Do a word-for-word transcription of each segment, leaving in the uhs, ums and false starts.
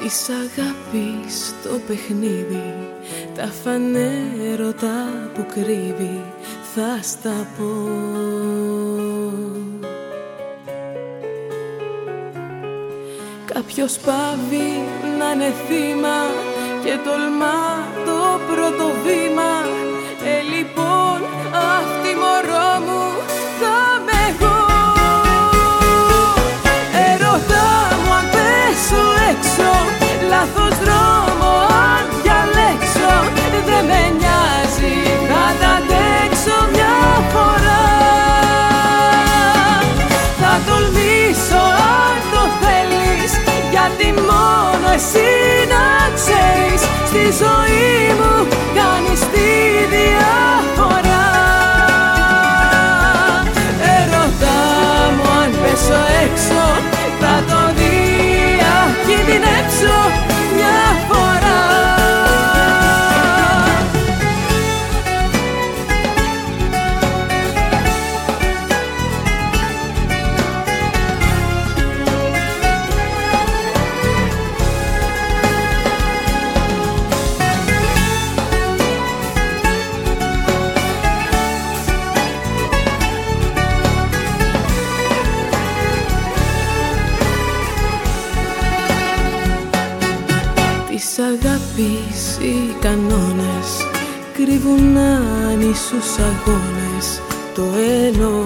της αγάπης το παιχνίδι, τα φανέρωτα που κρύβει, θα στα πω. Κάποιος πάβει να είναι θύμα και τολμά το πρώτο βήμα. Ε, λοιπόν, αυτή μωρό μου θα είμαι εγώ. Ερώτα μου αν πέσω έξω, λάθος δρόμο αν διαλέξω, δεν με νοιάζει, θα τα αντέξω μια φορά. Θα τολμήσω αν το θέλεις, γιατί μόνο εσύ να ξέρεις, στη ζωή μου κάνεις τη διαφορά. Ερώτα μου αν πέσω έξω, θα το διακινδυνεύσω μια φορά. Της αγάπης οι κανόνες κρύβουν άνισους αγώνες, το εννοώ.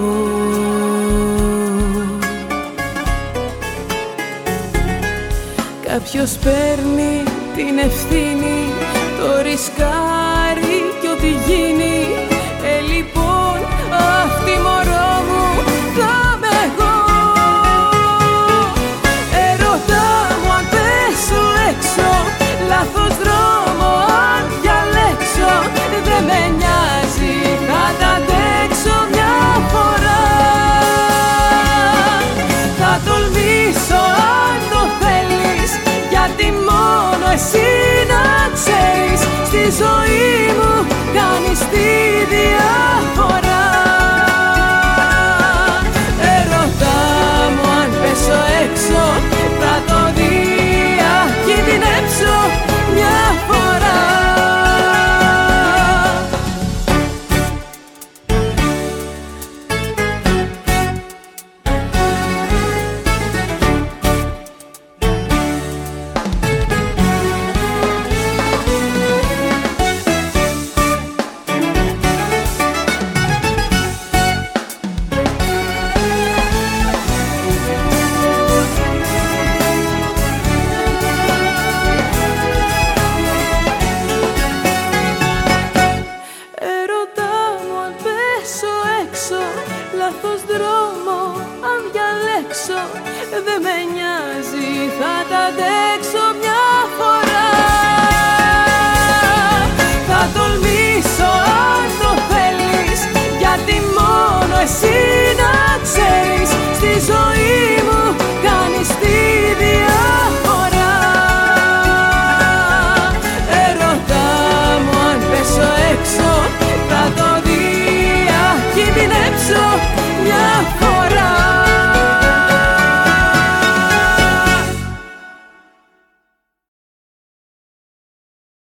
Κάποιος παίρνει την ευθύνη, το ρισκάρει κι ό,τι γίνει. Ε, λοιπόν, αυτή μωρό μου θα είμαι εγώ. Ερώτα μου αν πέσω έξω, λάθος δρόμο αν διαλέξω, δεν με νοιάζει, θα τα αντέξω μια φορά. Θα τολμήσω αν το θέλεις, γιατί μόνο εσύ να ξέρεις, στη ζωή μου κάνεις τη διαφορά. Ερώτα μου αν πέσω έξω, θα το διακινδυνεύσω μια φορά. Λάθος δρόμο αν διαλέξω, δεν με νοιάζει, θα τα αντέξω μια φορά. Θα τολμήσω αν το θέλεις, γιατί μόνο εσύ να ξέρεις, στη ζωή μου